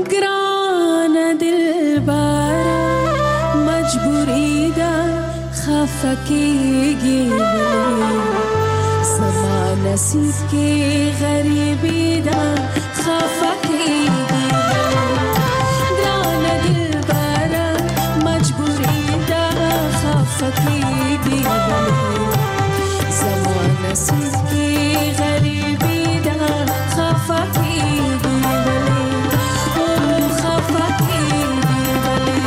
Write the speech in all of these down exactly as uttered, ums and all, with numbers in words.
گران دل بارا مجبوری دا خفکیگی ولی زما نصیب کی غریبی دا خفکیگی گران دل بارا مجبوری دا خفکیگی ولی زما نصیب کی غریبی دا خفکیگی ولی او خفکیگی ولی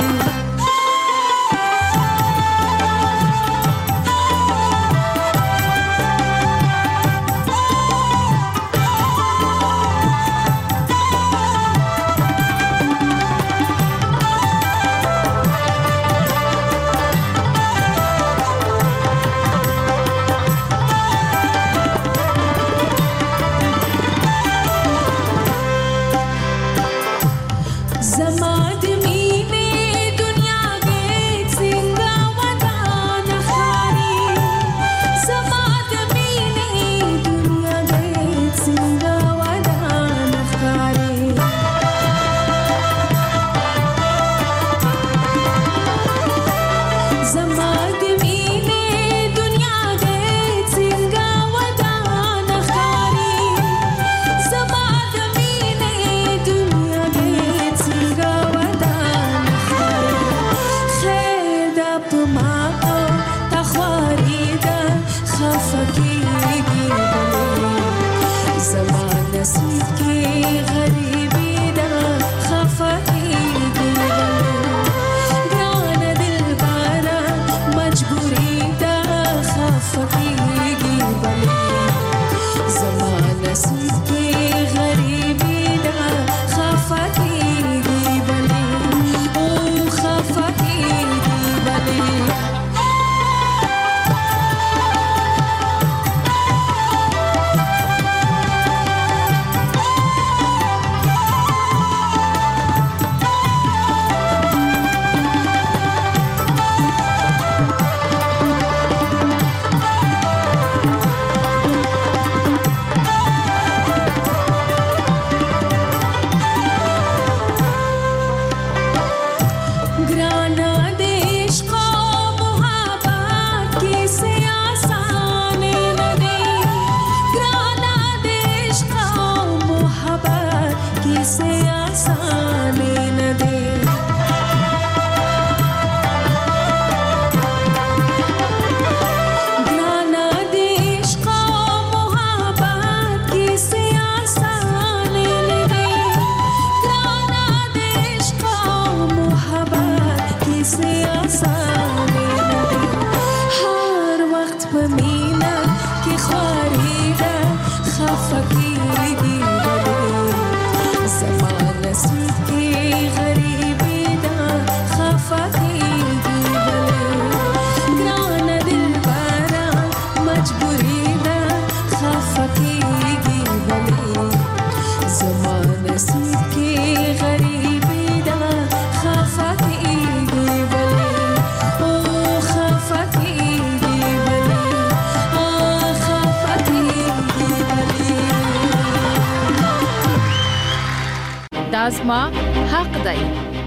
دازما حق دی.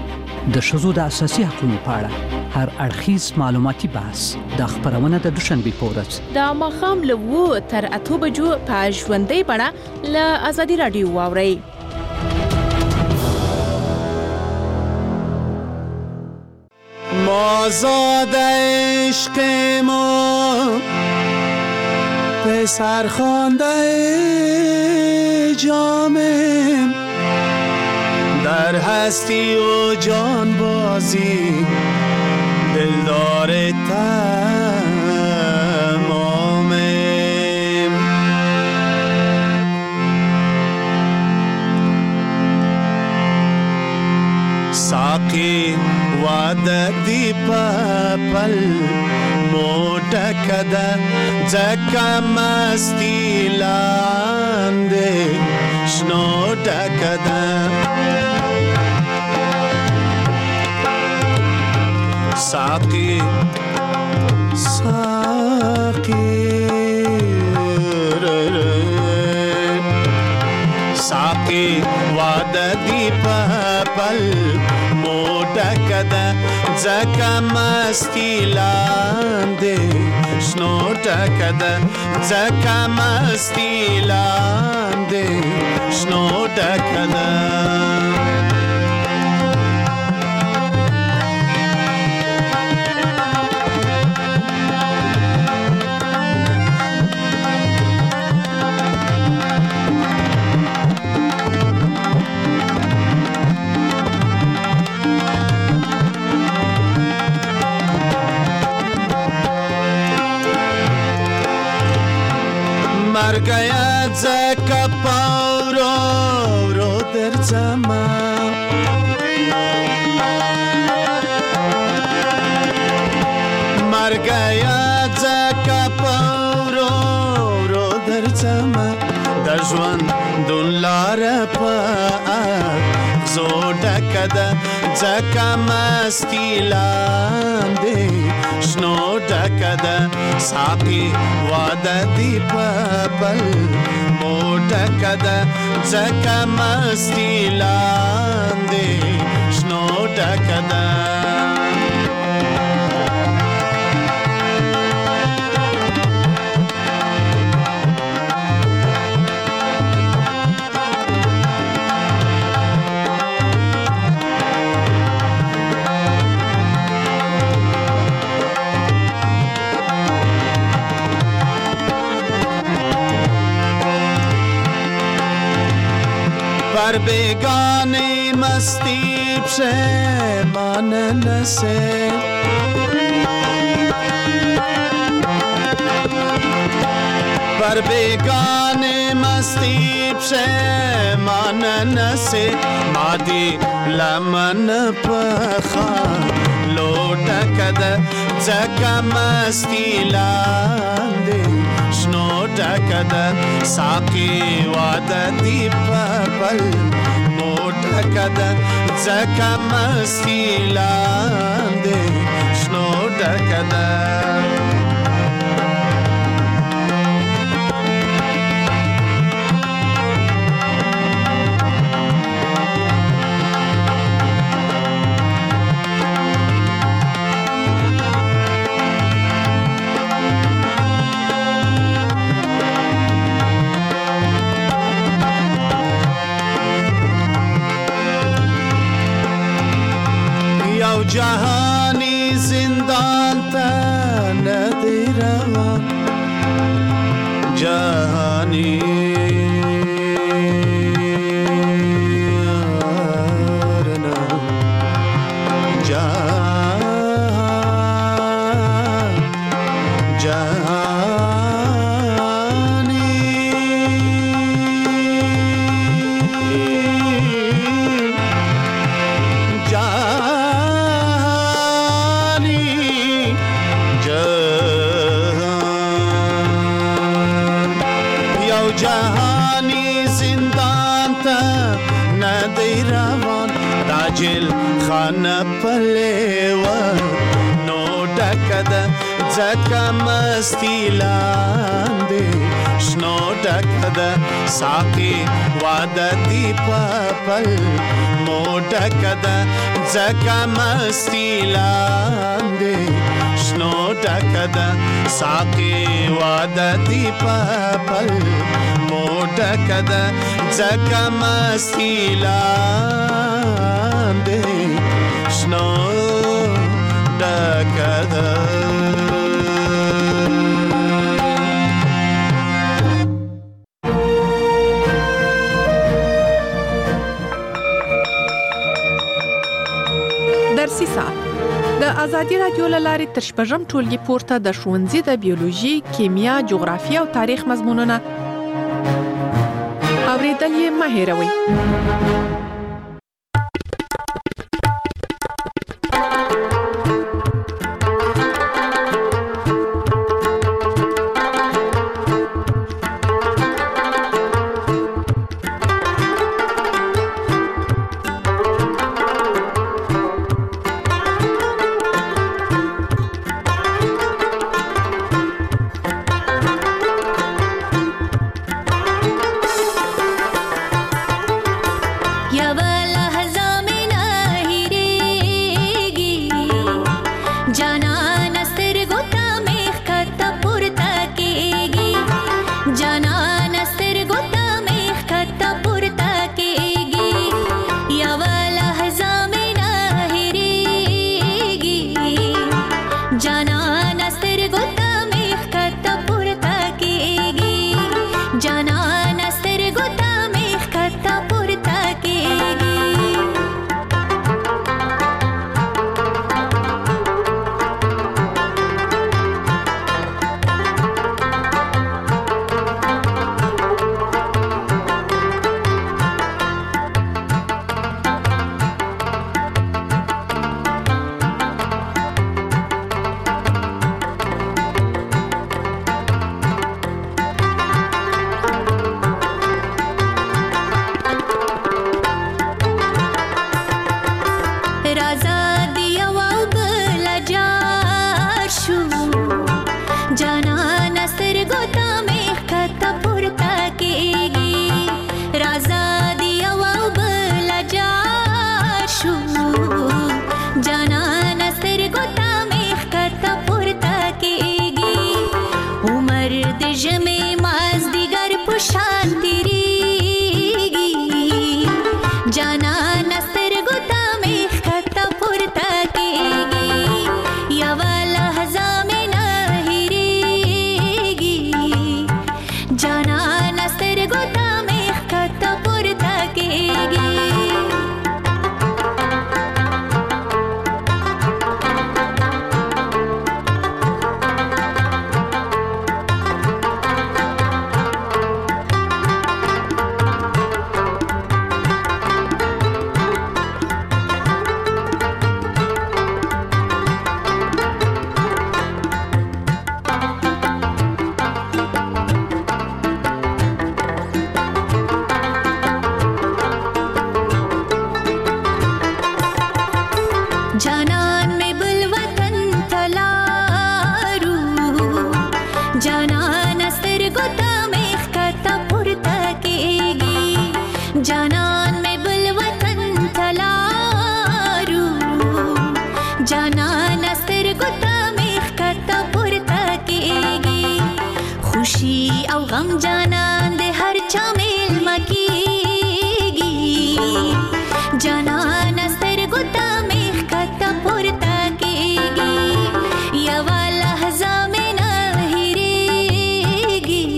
د ښځو د اساسي حقوقو په اړه هر اړخیز معلوماتي بحث د خبرونه د دوشنبه په ورځ د ماښام له اوو تر اتو بجو په ژوندۍ بڼه له ازادي رادیو واورئ. ما زاد عشق ما پسر خوانده جامم در هستی و جان بازی دلدار تمامم ساقی وعده دی پل موٹا کده زکا مستی لانده شنو ڈکده ساقی ساقی ساقی ساقي واده دی په پل موټک ده ځکه مستی لاندې شنو ټک ده ځکه مستی لاندې شنو ټک ده مرګیا ځکه پاورو ورو درځما مرګیا ځکه پاورو ورو درځما د ژوند دلار په زو ډک ده ځکه مستی لاندې شنو ډک ده ساقي واده دی په بل موټک ده ځکه مستی لاندې شنو ډک ده پر بیگانی مستی پشیمان نسه پر بیگانی مستی پشیمان نسه مادی لمن پخا لوٹک ده ځکه مستی لاندې شنو ډک ده ساقي واده دی په بل موټک ده ځکه مستی لاندې شنو ډک ده جهانی زندان تا ندی روان جهانی راجل خانه پلیوه نو ډک ده ځکه مستی لاندې شنو ډک ده ساقي واده دی په پل مو ډک ده ځکه مستی لاندې شنو ډک ده ساقي واده دی په پل مو ډک ده ځکه مستی لاندې شنو ډک ده درسي ساعت د ازادي رادیو له لارې تر شپږم ټولګي پورته د ښوونځي د بیولوژي، کیمیا، جغرافیه او تاریخ مضمونونه اورېدل یې مه هېروئ. آزادی او بل جاشو جانان سترګو ته مخ کته پورته کېږي عمر د ژمې مازدیګر په شان تېرېږي جانان سترګو ته مخ کته پورته کېږي یوه لحظه مې نه هېرېږي جانان سترګو ته مخ کته پورته کېږي جانان میں بل وطن تلارو جانان سترګو ته مخ کته پورته کېږي جانان میں بل وطن تلارو جانان سترګو ته مخ کته پورته کېږي خوشي او غم جانان د هر چا میلمه کېږي جانان سترګو ته کته پورته کېږي یوه لحظه مې نه هېرېږي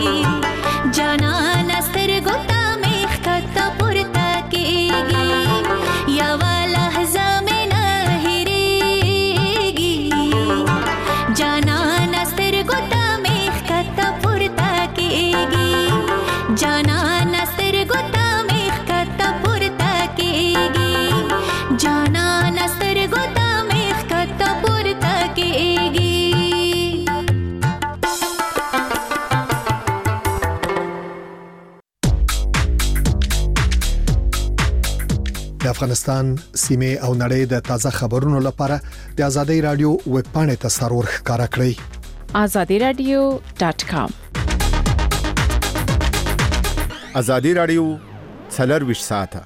جانان سترګو ته مې کته پورته کېږي یوه لحظه مې نه هېرېږي جانان سترګو ته مې کته پورته کېږي جانان سترګو ته مې کته پورته کېږي جانان سترګو ته مخ کته پورته کېږي د افغانستان سیمه او نړۍ د تازه خبرونو لپاره د آزادۍ رادیو ویب پاڼې ته سرور ښکارا کړئ azadi radio dot com آزادۍ رادیو څلرویشت ساعته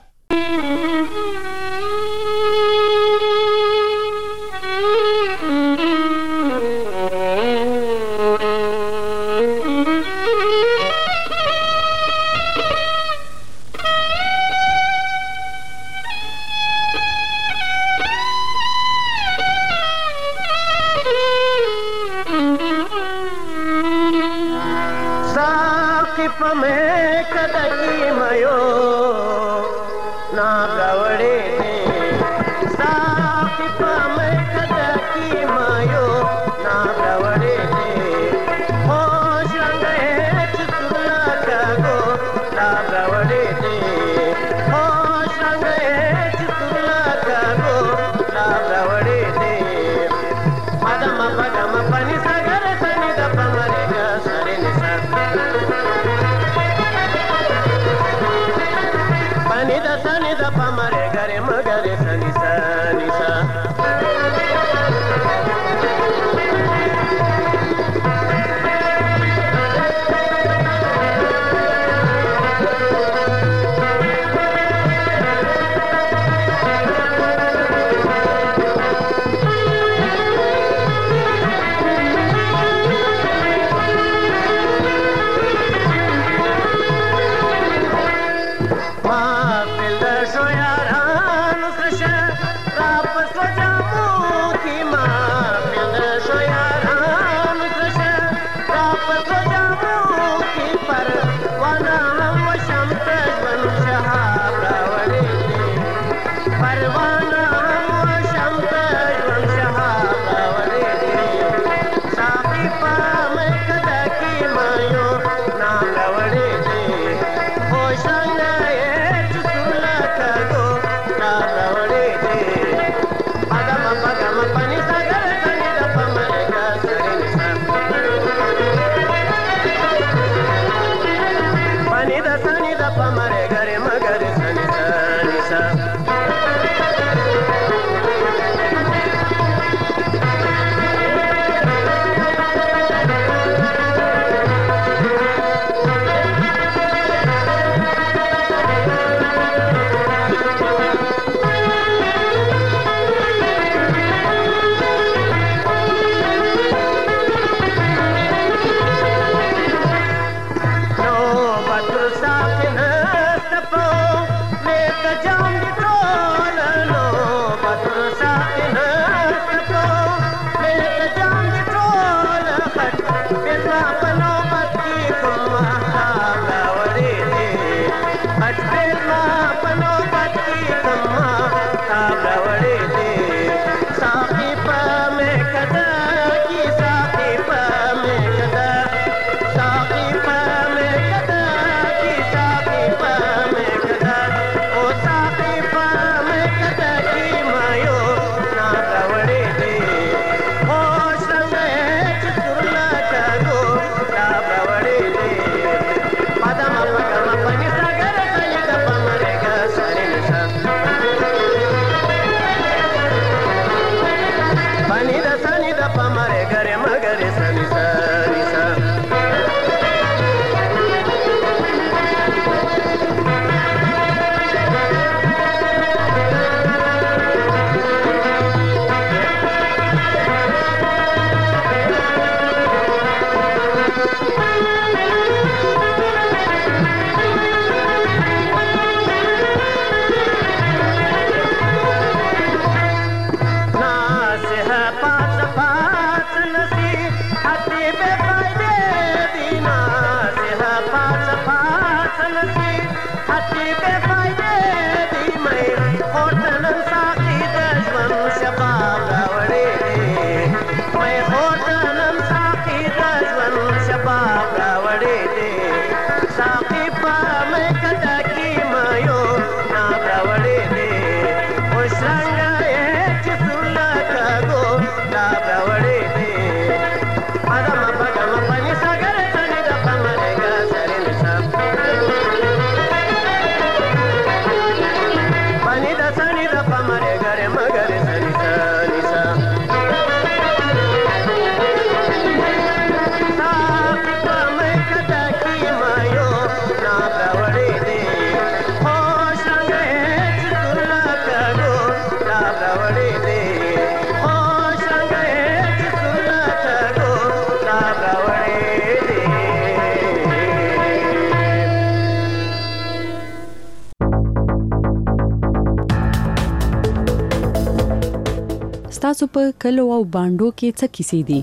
تاسو په کلو او باندو کې څه کیسې دي؟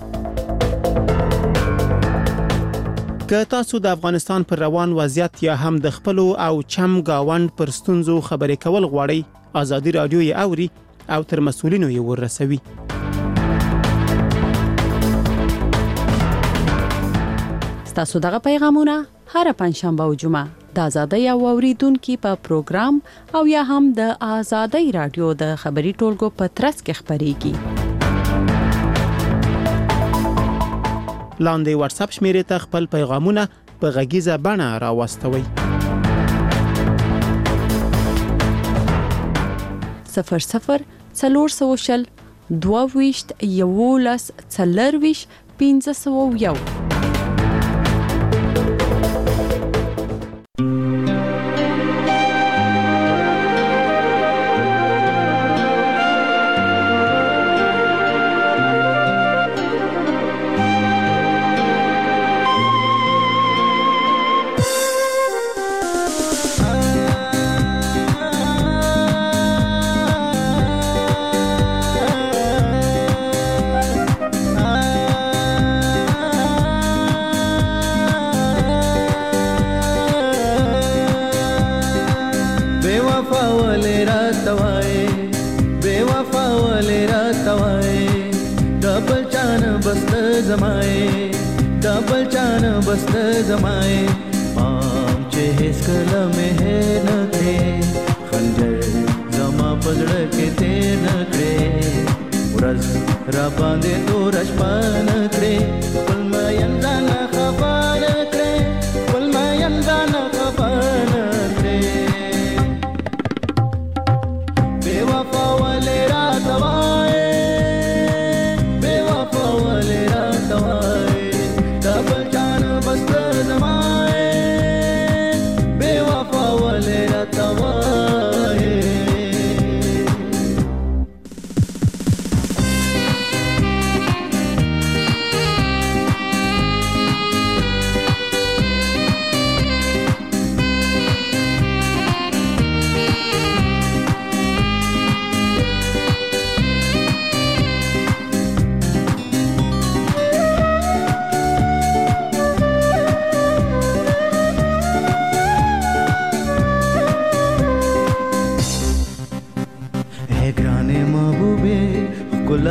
که تاسو د افغانستان پر روان وضعیت یا هم د خپل او چم گاوند پر ستونزو خبرې کول غواړئ، ازادي رادیو یې اوري او تر مسؤلینو یې ورسوي. تاسو دغه پیغامونه هر پنځشنبه او جمعه د آزادۍ او اوریدونکو په پروګرام او یا هم د آزادۍ رادیو د خبري ټولګو په ترڅ کې خبريږي. لاندې واتس اپ شمیرې ته خپل پیغامونه په غږیزه بڼه راوستوئ. صفر صفر څلور سوشل دوه ویشت یولس څلور ویشت پنځه سوه یو.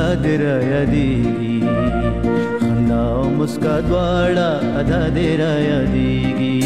خندا دې را یادېږي خندا او مسکا دواړه ادا دې را یادېږي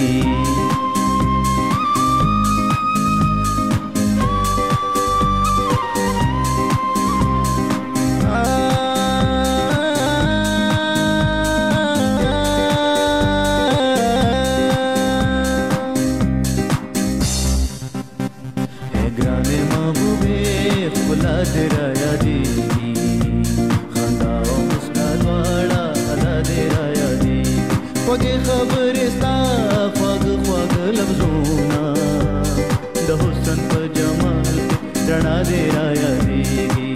خوږې خبرې ستا خواږه خواږه لفظونه د حسن په جمال رڼا دې را یادېږي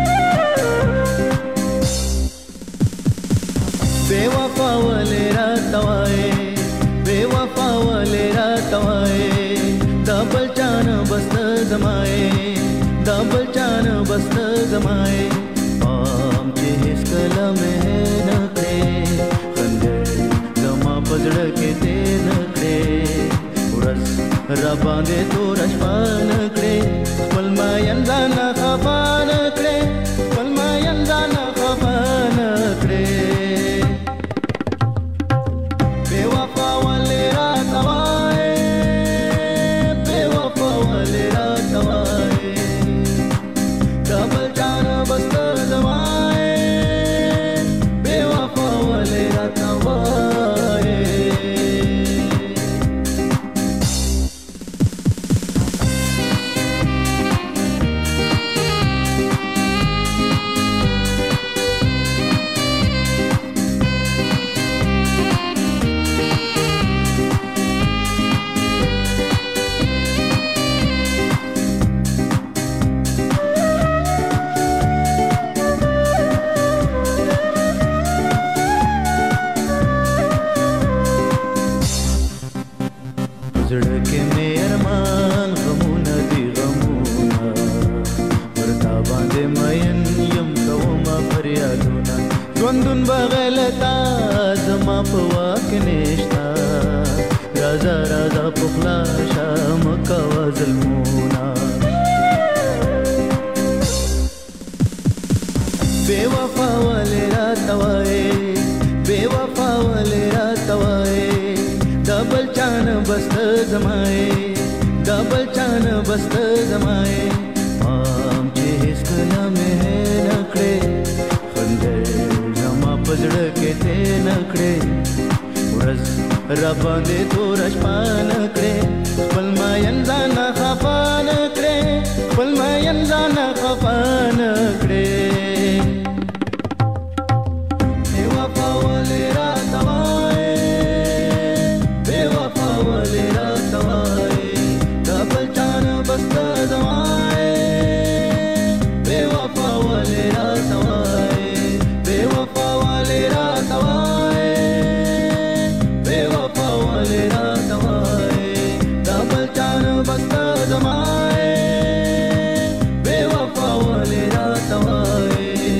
بې وفا ولې راته وایې بې وفا ولې راته وایې دا بل چا نه بس ته زما یې دا بل چا نه بس ته زما یې پام چې هېڅکله مې نه کړې پزړه کې دې نکړې ورځ را باندې تور شپه نکړې خپل ماین ځان خفا نکړې خپل ماین ځان خفا نکړې بې وفا ولې راته وایې بې وفا ولې راته وایې دا بل چا نه بس ته زما یې بې وفا ولې راته وایې زړه کې مې ارمان غمونه دي غمونه ورته باندې مین یم کومه فریادونه ژوندون بغیر تا زما په واک نشته راځه راځه پخلا شه مه کوه ظلمونه بې وفا ولې راته وایې بې وفا ولې راته وایې دا بل چا نه بس ته زما یې دا بل چا نه بس ته زما یې پام چې هېڅکله مې نه کړې خندل زما په زړه کې دې نه کړې ورځ را باندې توره شپه نه کړې خپل ماین ځان خفا نه کړې خپل ماین ځان خفا نه کړې بې وفا ولې راته وایې بې وفا ولې راته وایې دا بل چا نه بس ته زما یې بې وفا ولې راته وایې بې وفا ولې راته وایې بې وفا ولې راته وایې دا بل چا نه بس ته زما یې بې وفا ولې راته وایې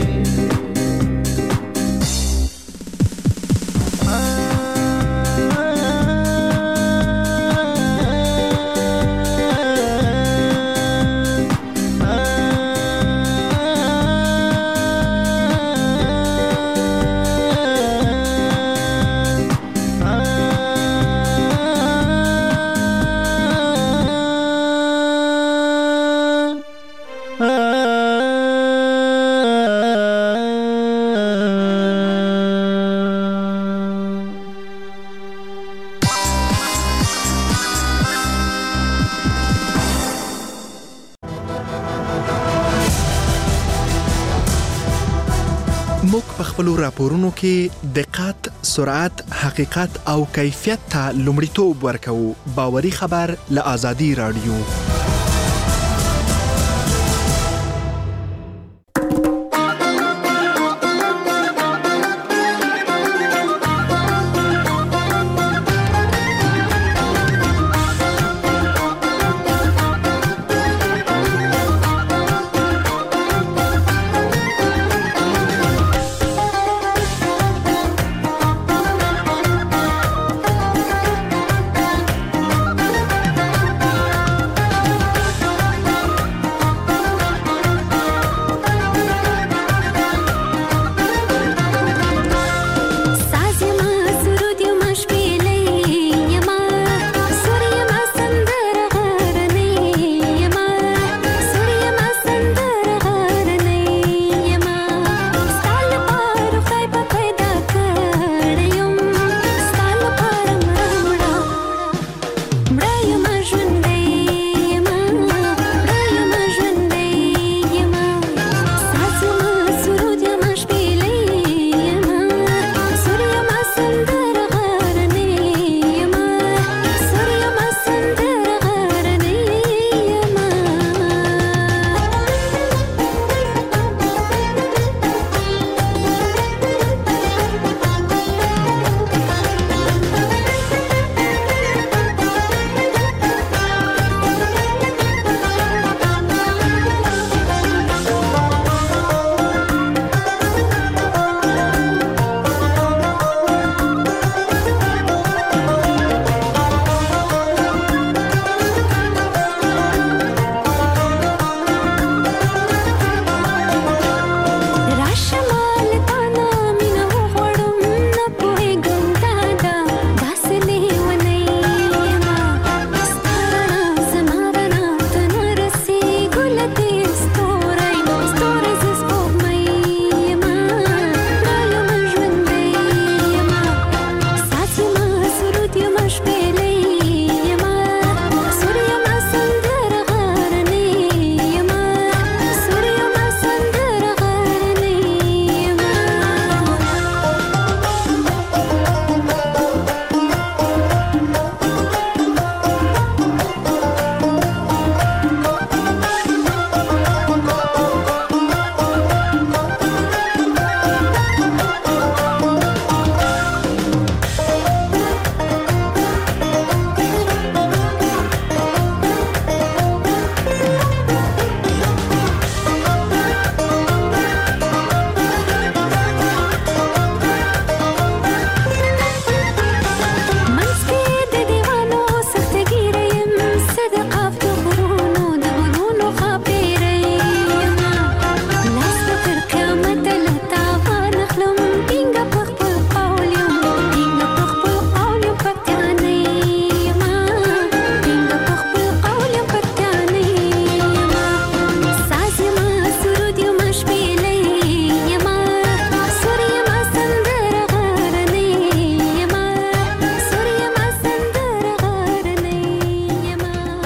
موږ په خپلو راپورونو کې دقت، سرعت، حقیقت او کیفیت ته لومړیتوب ورکوو. باوري خبر له آزادي رادیو.